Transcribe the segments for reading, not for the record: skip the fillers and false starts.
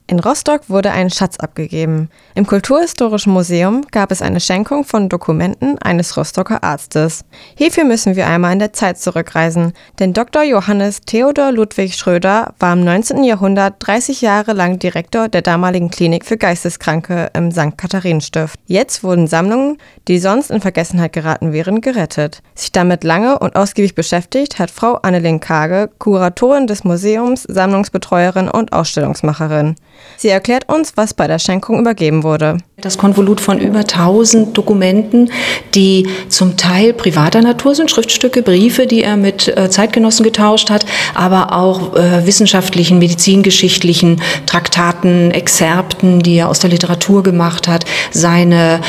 In Rostock wurde ein Schatz abgegeben. Im Kulturhistorischen Museum gab es eine Schenkung von Dokumenten eines Rostocker Arztes. Hierfür müssen wir einmal in der Zeit zurückreisen, denn Dr. Johannes Theodor Ludwig Schröder war im 19. Jahrhundert 30 Jahre lang Direktor der damaligen Klinik für Geisteskranke im St. Katharinenstift. Jetzt wurden Sammlungen, die sonst in Vergessenheit geraten wären, gerettet. Sich damit lange und ausgiebig beschäftigt hat Frau Annelien Kage, Kuratorin des Museums, Sammlungsbetreuerin und Ausstellungsmacherin. Sie erklärt uns, was bei der Schenkung übergeben wurde. Das Konvolut von über 1000 Dokumenten, die zum Teil privater Natur sind, Schriftstücke, Briefe, die er mit Zeitgenossen getauscht hat, aber auch wissenschaftlichen, medizingeschichtlichen Traktaten, Exzerpten, die er aus der Literatur gemacht hat. Sein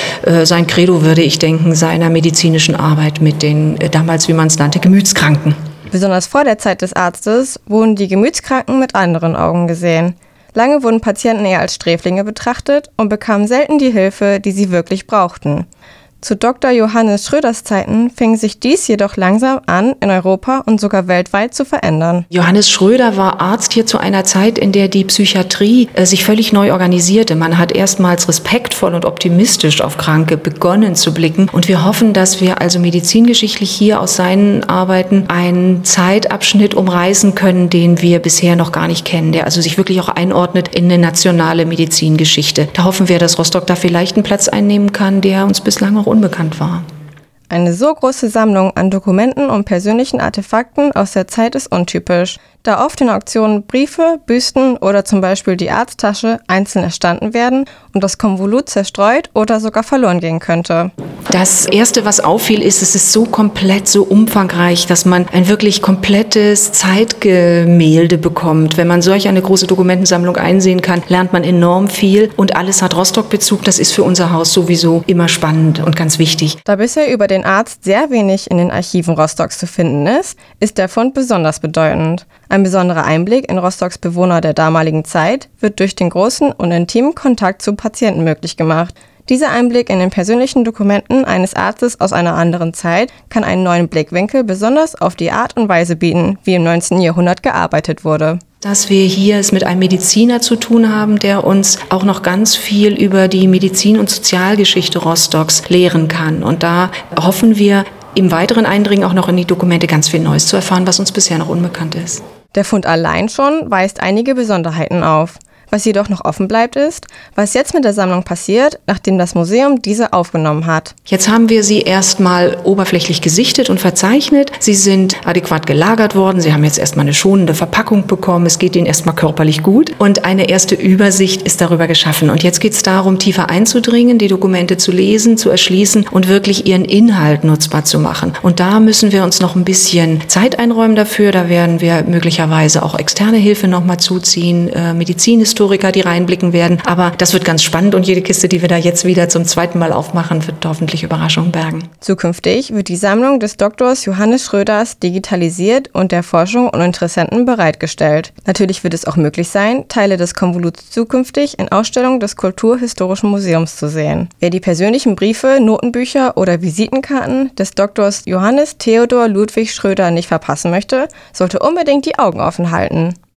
Credo, würde ich denken, seiner medizinischen Arbeit mit den damals, wie man es nannte, Gemütskranken. Besonders vor der Zeit des Arztes wurden die Gemütskranken mit anderen Augen gesehen. Lange wurden Patienten eher als Sträflinge betrachtet und bekamen selten die Hilfe, die sie wirklich brauchten. Zu Dr. Johannes Schröders Zeiten fing sich dies jedoch langsam an, in Europa und sogar weltweit zu verändern. Johannes Schröder war Arzt hier zu einer Zeit, in der die Psychiatrie sich völlig neu organisierte. Man hat erstmals respektvoll und optimistisch auf Kranke begonnen zu blicken. Und wir hoffen, dass wir also medizingeschichtlich hier aus seinen Arbeiten einen Zeitabschnitt umreißen können, den wir bisher noch gar nicht kennen, der also sich wirklich auch einordnet in eine nationale Medizingeschichte. Da hoffen wir, dass Rostock da vielleicht einen Platz einnehmen kann, der uns bislang auch unbekannt war. Eine so große Sammlung an Dokumenten und persönlichen Artefakten aus der Zeit ist untypisch, da oft in Auktionen Briefe, Büsten oder zum Beispiel die Arzttasche einzeln erstanden werden und das Konvolut zerstreut oder sogar verloren gehen könnte. Das Erste, was auffiel, ist, es ist so komplett, so umfangreich, dass man ein wirklich komplettes Zeitgemälde bekommt. Wenn man solch eine große Dokumentensammlung einsehen kann, lernt man enorm viel und alles hat Rostock-Bezug. Das ist für unser Haus sowieso immer spannend und ganz wichtig. Da bisher über den Arzt sehr wenig in den Archiven Rostocks zu finden ist der Fund besonders bedeutend. Ein besonderer Einblick in Rostocks Bewohner der damaligen Zeit wird durch den großen und intimen Kontakt zu Patienten möglich gemacht. Dieser Einblick in den persönlichen Dokumenten eines Arztes aus einer anderen Zeit kann einen neuen Blickwinkel besonders auf die Art und Weise bieten, wie im 19. Jahrhundert gearbeitet wurde. Dass wir hier es mit einem Mediziner zu tun haben, der uns auch noch ganz viel über die Medizin- und Sozialgeschichte Rostocks lehren kann. Und da hoffen wir, im weiteren Eindringen auch noch in die Dokumente ganz viel Neues zu erfahren, was uns bisher noch unbekannt ist. Der Fund allein schon weist einige Besonderheiten auf. Was jedoch noch offen bleibt ist, was jetzt mit der Sammlung passiert, nachdem das Museum diese aufgenommen hat. Jetzt haben wir sie erstmal oberflächlich gesichtet und verzeichnet. Sie sind adäquat gelagert worden. Sie haben jetzt erstmal eine schonende Verpackung bekommen. Es geht ihnen erstmal körperlich gut. Und eine erste Übersicht ist darüber geschaffen. Und jetzt geht es darum, tiefer einzudringen, die Dokumente zu lesen, zu erschließen und wirklich ihren Inhalt nutzbar zu machen. Und da müssen wir uns noch ein bisschen Zeit einräumen dafür. Da werden wir möglicherweise auch externe Hilfe nochmal zuziehen, Medizinhistoriker, die reinblicken werden. Aber das wird ganz spannend und jede Kiste, die wir da jetzt wieder zum zweiten Mal aufmachen, wird hoffentlich Überraschungen bergen. Zukünftig wird die Sammlung des Doktors Johannes Schröders digitalisiert und der Forschung und Interessenten bereitgestellt. Natürlich wird es auch möglich sein, Teile des Konvoluts zukünftig in Ausstellungen des Kulturhistorischen Museums zu sehen. Wer die persönlichen Briefe, Notenbücher oder Visitenkarten des Doktors Johannes Theodor Ludwig Schröder nicht verpassen möchte, sollte unbedingt die Augen offen halten.